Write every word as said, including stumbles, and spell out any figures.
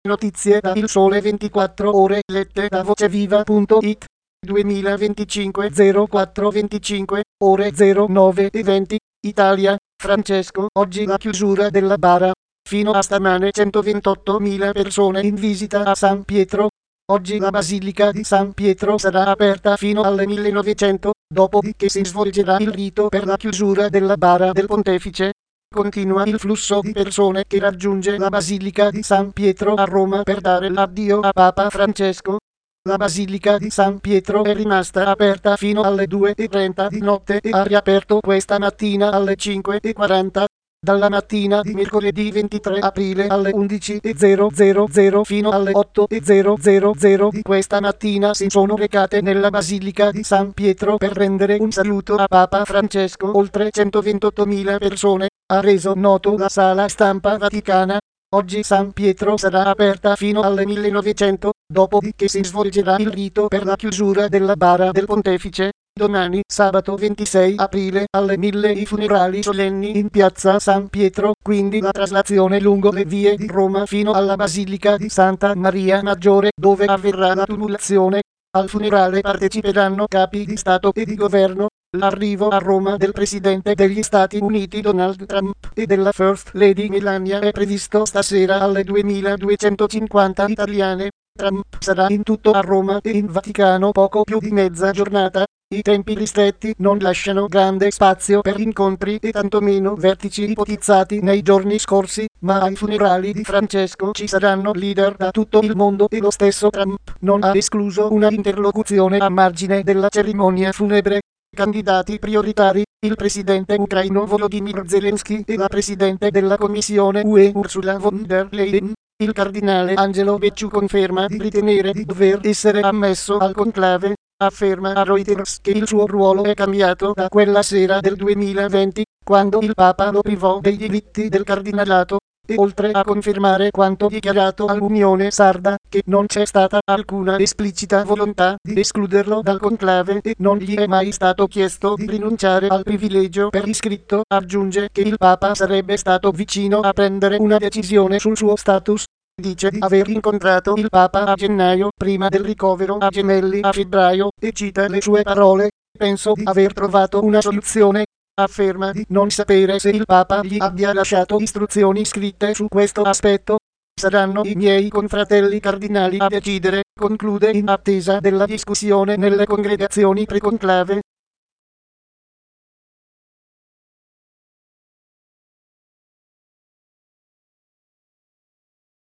Notizie da Il Sole ventiquattro Ore lette da voceviva punto it. duemilaventicinque zero quattro venticinque, ore zero nove e venti, Italia, Francesco, oggi la chiusura della bara. Fino a stamane centoventottomila persone in visita a San Pietro. Oggi la Basilica di San Pietro sarà aperta fino alle millenovecento, dopodiché si svolgerà il rito per la chiusura della bara del Pontefice. Continua il flusso di persone che raggiunge la Basilica di San Pietro a Roma per dare l'addio a Papa Francesco. La Basilica di San Pietro è rimasta aperta fino alle due e trenta di notte e ha riaperto questa mattina alle cinque e quaranta. Dalla mattina di mercoledì ventitré aprile alle undici e zero zero zero fino alle otto e zero zero zero di questa mattina si sono recate nella Basilica di San Pietro per rendere un saluto a Papa Francesco. Oltre centoventottomila persone, ha reso noto la sala stampa vaticana. Oggi San Pietro sarà aperta fino alle millenovecento, dopodiché si svolgerà il rito per la chiusura della bara del Pontefice. Domani, sabato ventisei aprile, alle mille i funerali solenni in piazza San Pietro, quindi la traslazione lungo le vie di Roma fino alla Basilica di Santa Maria Maggiore, dove avverrà la tumulazione. Al funerale parteciperanno capi di Stato e di Governo. L'arrivo a Roma del Presidente degli Stati Uniti Donald Trump e della First Lady Melania è previsto stasera alle duemiladuecentocinquanta italiane. Trump sarà in tutto a Roma e in Vaticano poco più di mezza giornata. I tempi ristretti non lasciano grande spazio per incontri e tantomeno vertici ipotizzati nei giorni scorsi, ma ai funerali di Francesco ci saranno leader da tutto il mondo e lo stesso Trump non ha escluso una interlocuzione a margine della cerimonia funebre. Candidati prioritari, il presidente ucraino Volodymyr Zelensky e la presidente della Commissione U E Ursula von der Leyen. Il cardinale Angelo Becciu conferma di ritenere di dover essere ammesso al conclave. Afferma a Reuters che il suo ruolo è cambiato da quella sera del duemilaventi, quando il Papa lo privò dei diritti del cardinalato, e oltre a confermare quanto dichiarato all'Unione Sarda, che non c'è stata alcuna esplicita volontà di escluderlo dal conclave e non gli è mai stato chiesto di rinunciare al privilegio per iscritto, aggiunge che il Papa sarebbe stato vicino a prendere una decisione sul suo status. Dice di aver incontrato il Papa a gennaio, prima del ricovero a Gemelli a febbraio, e cita le sue parole: "Penso di aver trovato una soluzione". Afferma di non sapere se il Papa gli abbia lasciato istruzioni scritte su questo aspetto. Saranno i miei confratelli cardinali a decidere, conclude in attesa della discussione nelle congregazioni pre-conclave.